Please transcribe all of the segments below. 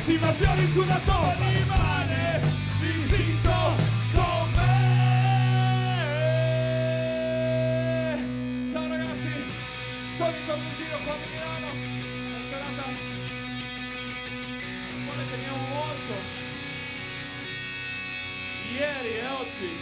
motivazioni su una tomba, rimane visito con me. Ciao ragazzi, sono Vittorio Desiro qua di Milano. Una serata la quale teniamo molto, ieri e oggi.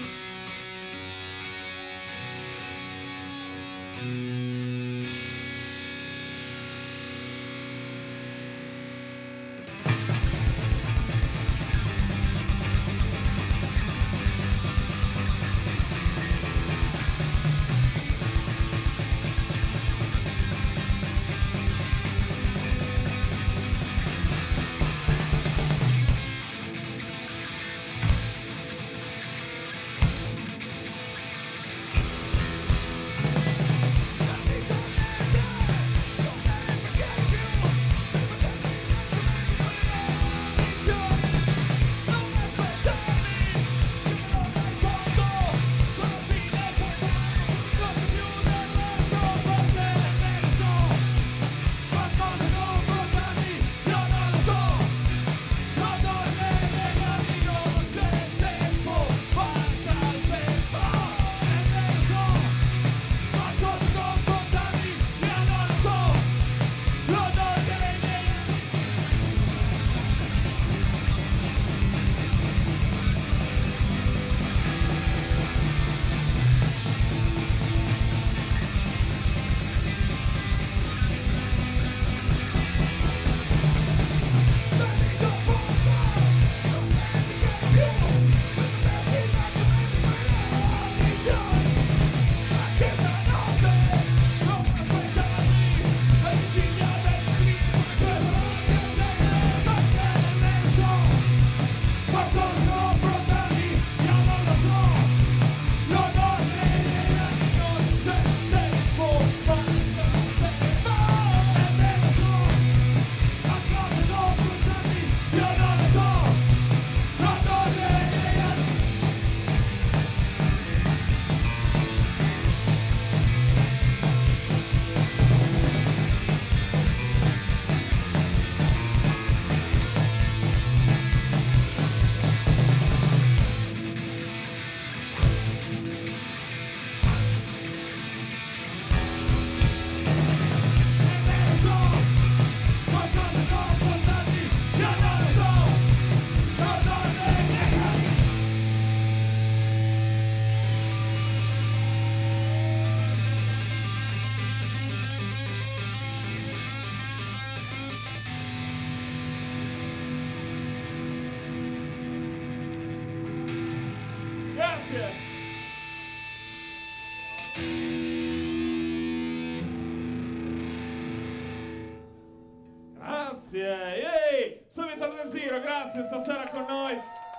Grazie, stasera con noi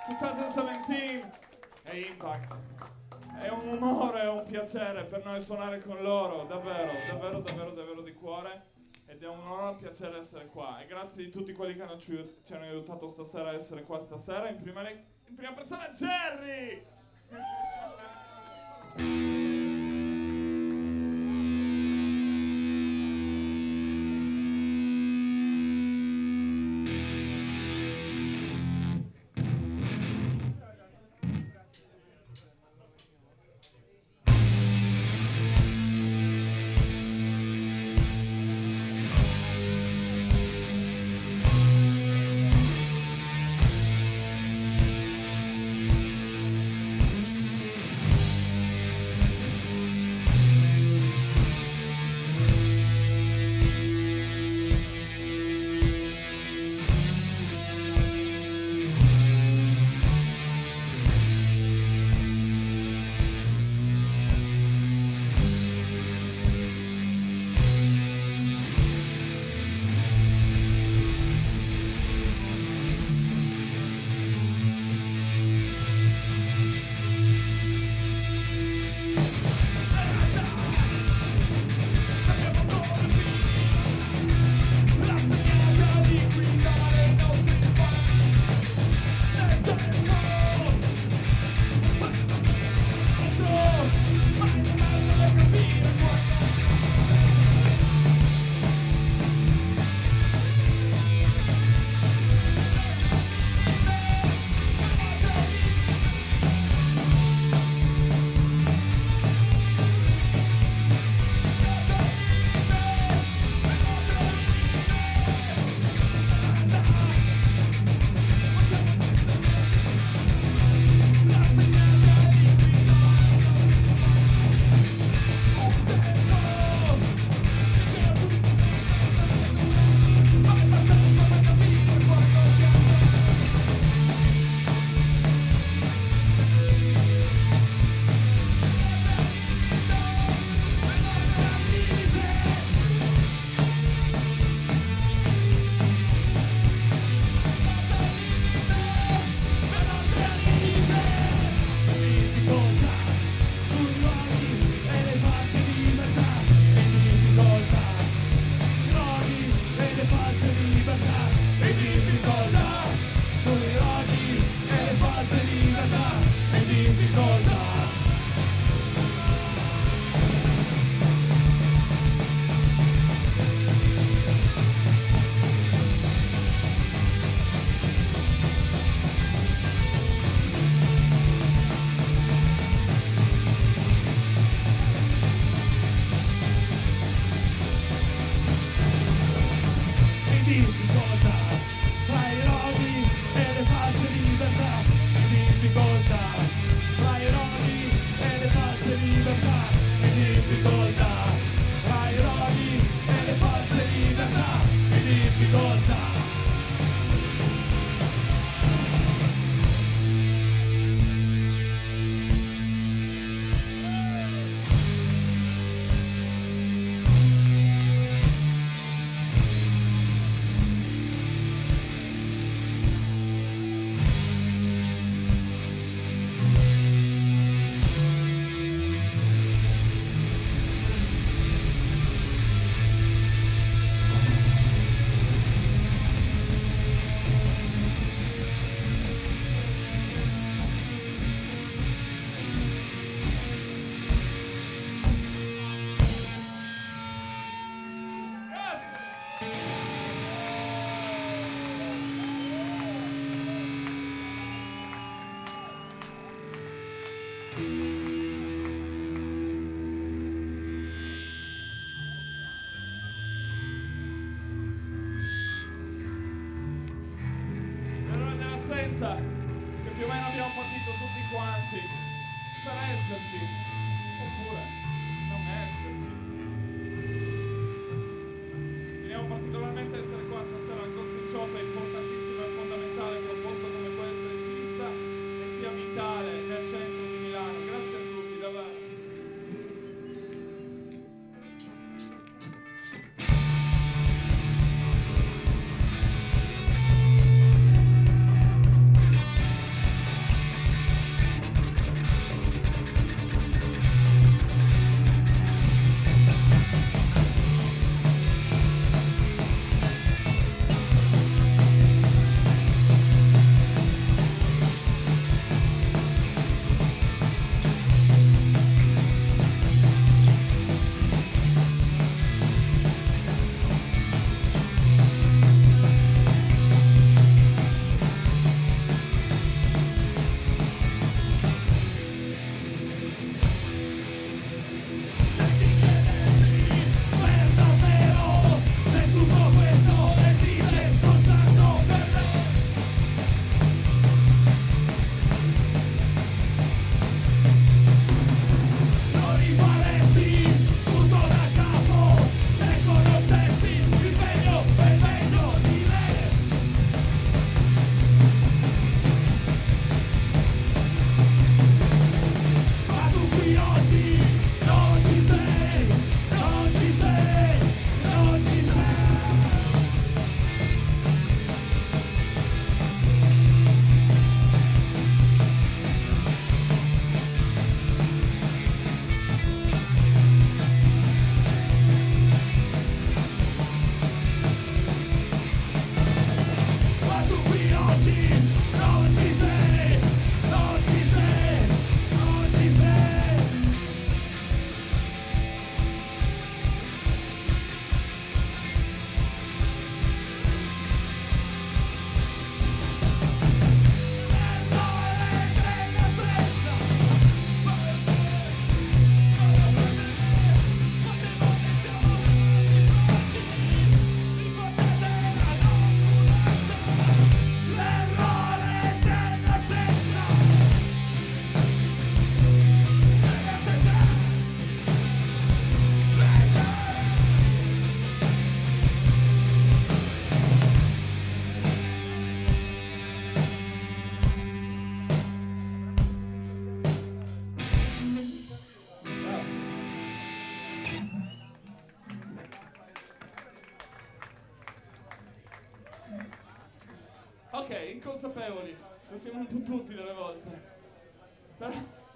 2017 e Impact. È un onore e un piacere per noi suonare con loro, davvero, davvero, davvero, davvero di cuore. Ed è un onore e un piacere essere qua. E grazie di tutti quelli che ci hanno aiutato stasera a essere qua stasera. In prima persona Jerry! difficoltà, tra i rodi e le false libertà, in difficoltà, tra i rodi e le false libertà, in difficoltà, tra i rodi e le false libertà, in difficoltà. Che più o meno abbiamo partito tutti quanti per esserci oppure non esserci. Ci teniamo particolarmente a essere qua stasera al Ghost 18. È importantissimo e fondamentale che un posto come questo esista e sia vitale nel centro di Milano. Grazie a tutti, davvero. Ok, inconsapevoli, lo siamo un po' tutti delle volte. Però...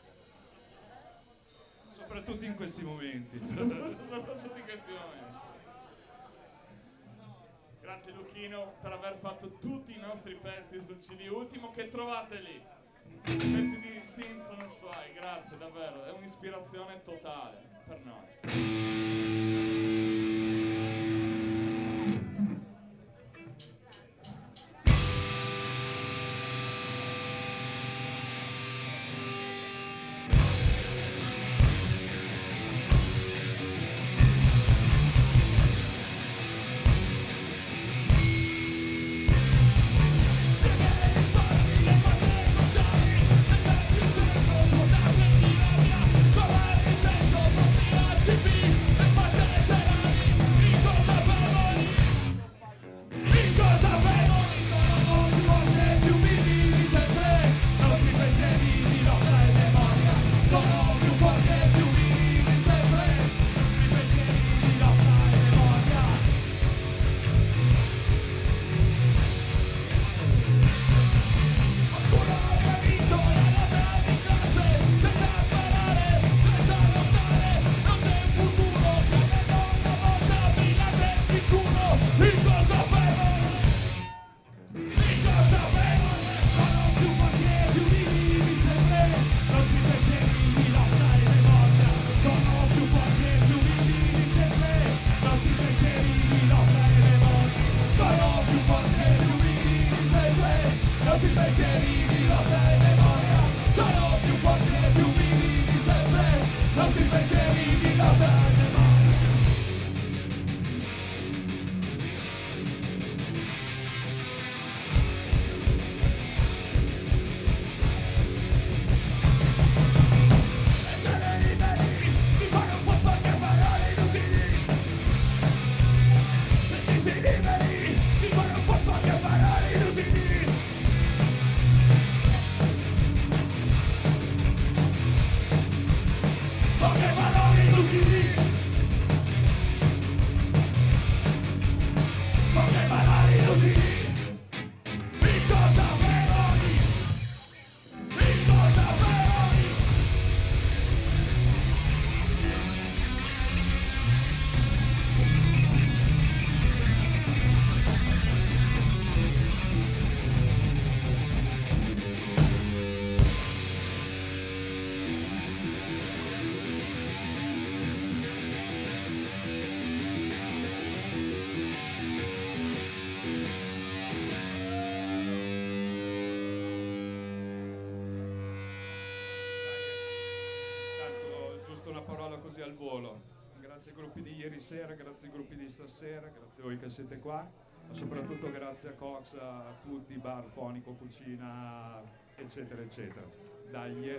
soprattutto in questi momenti. soprattutto in questi momenti. Grazie Lucchino per aver fatto tutti i nostri pezzi sul CD ultimo che trovate lì. Pezzi di Simpson e Swai, grazie davvero, è un'ispirazione totale per noi. nostri pensieri di lotta e memoria sono più forti e più vivi di sempre, nostri pensieri di lotta e memoria. Una parola così al volo. Grazie ai gruppi di ieri sera, grazie ai gruppi di stasera, grazie a voi che siete qua, ma soprattutto grazie a Cox, a tutti, bar, fonico, cucina, eccetera, eccetera. Dai.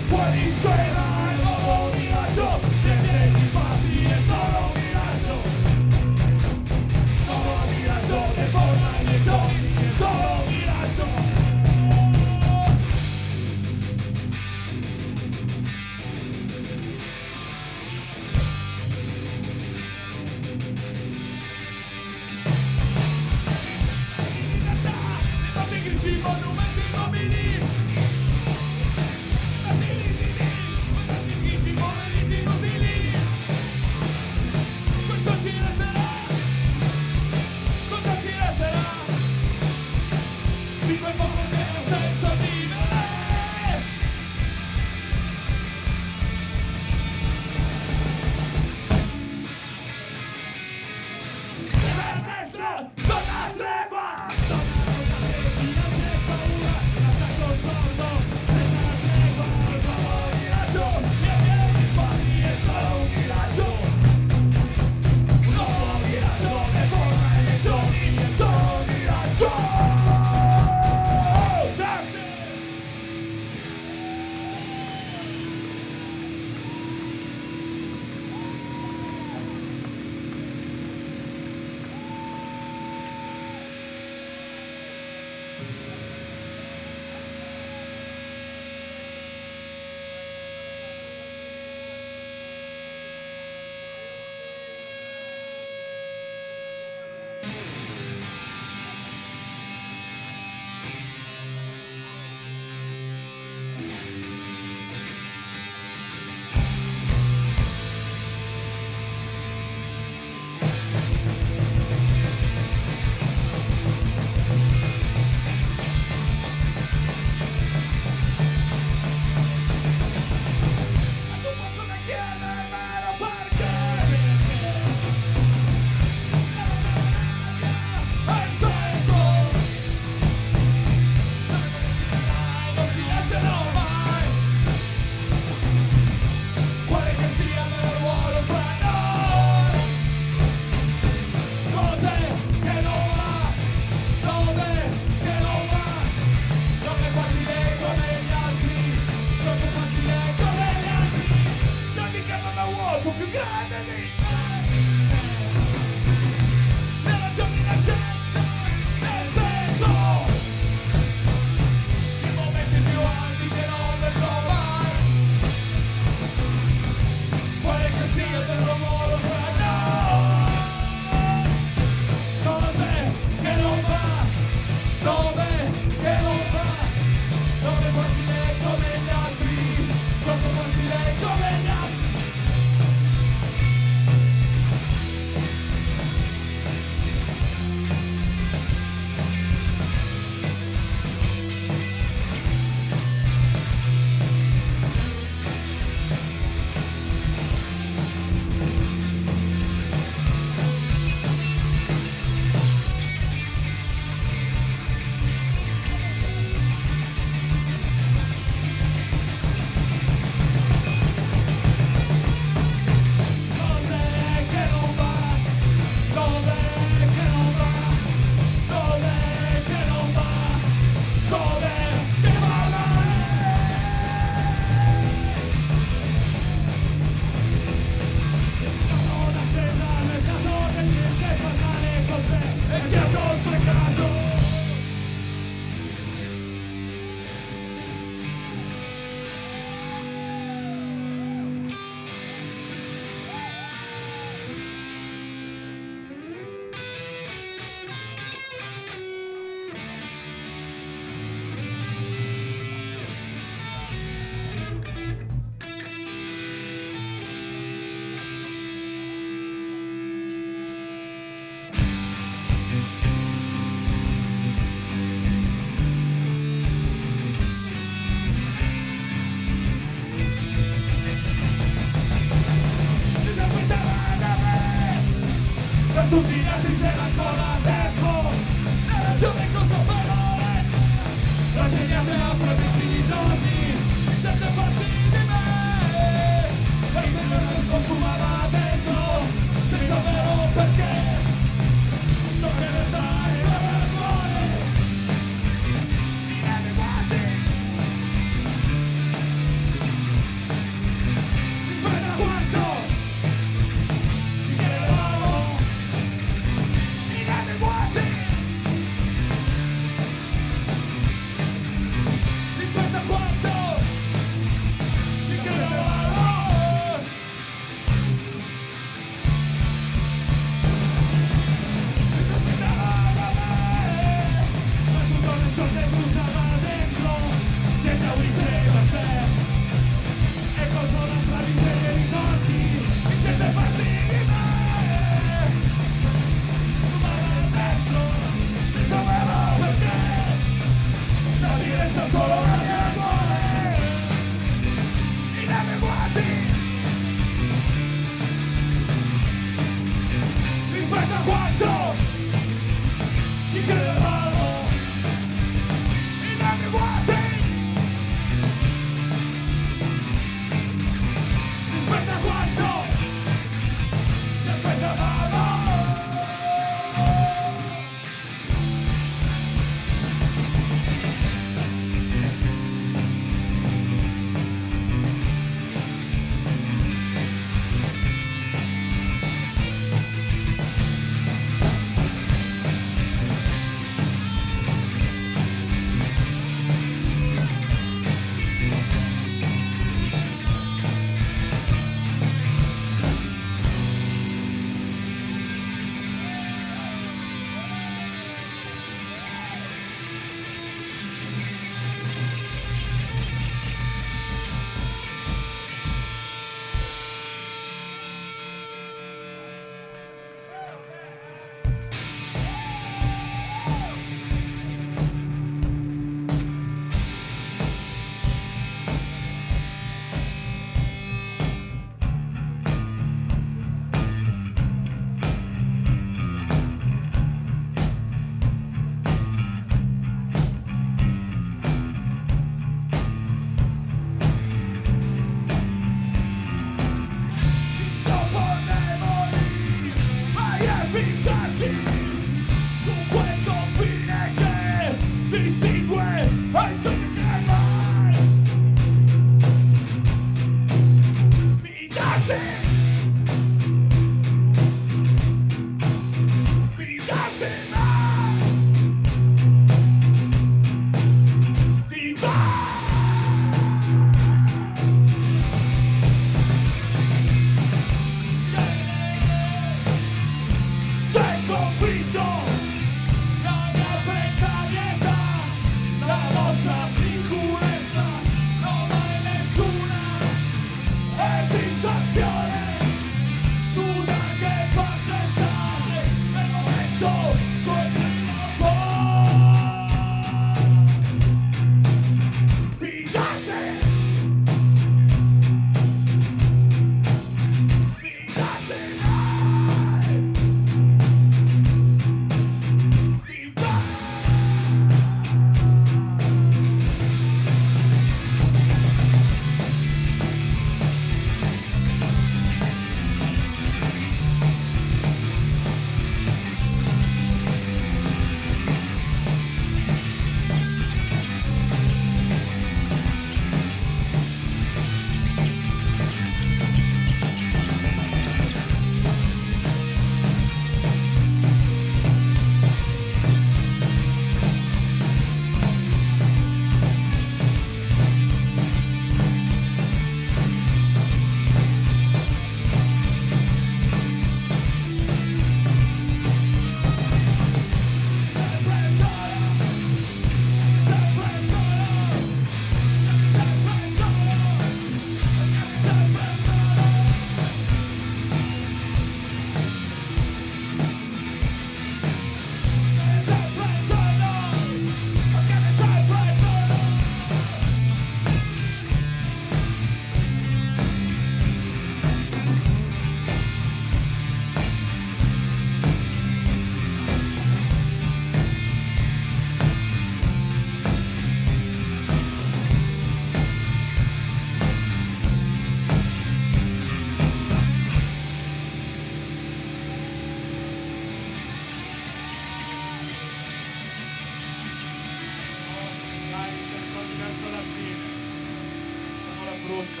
brutta.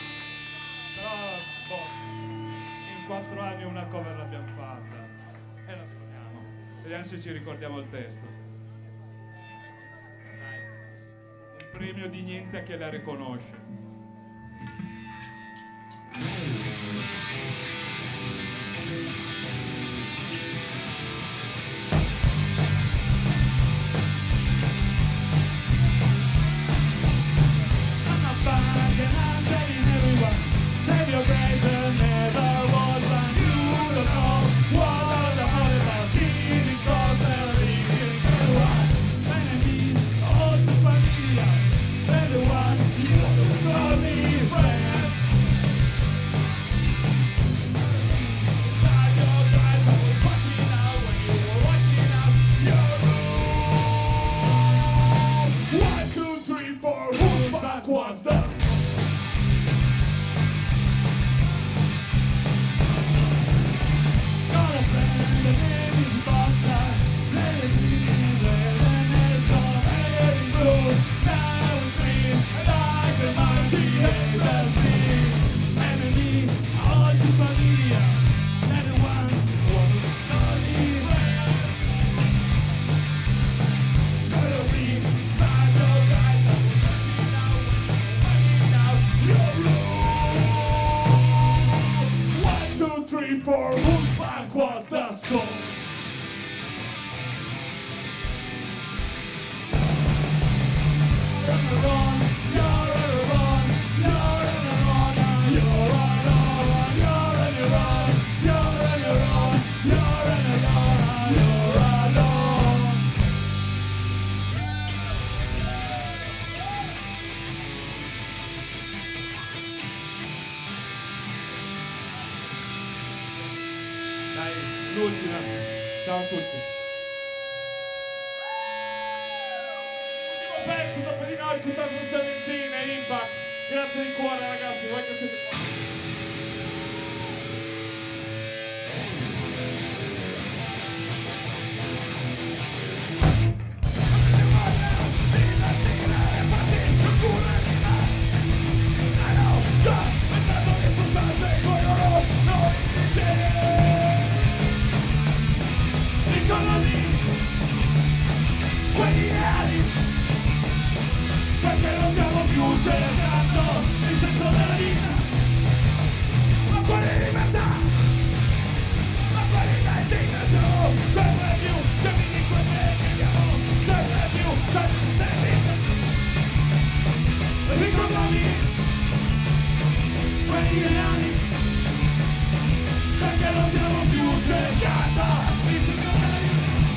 Però, boh, in 4 anni una cover l'abbiamo fatta. E la suoniamo. Vediamo se ci ricordiamo il testo. Dai. Un premio di niente a chi la riconosce. L'ultima. Ciao a tutti. Ultimo pezzo dopo di noi, 2017 e Impact. Grazie di cuore ragazzi, voi che siete qua. Pensando che sostanza è quelli reali, perché non stiamo più cercando i sensori.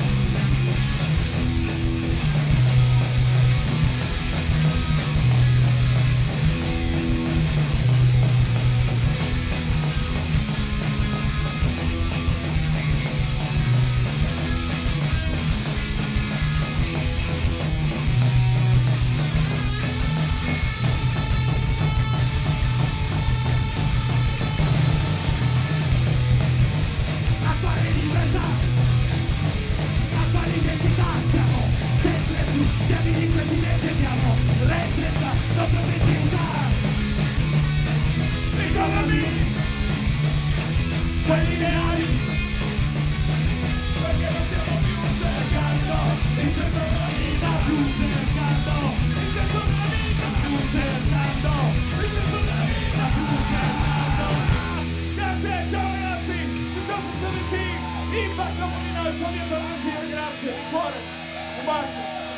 Quelli reali, perché non stiamo più cercando il senso della vita, più cercando il senso della vita, più cercando il senso della vita, più cercando. Grazie, ciao ragazzi, 2017, Impact dopo di noi, sono io, grazie, di cuore, un bacio.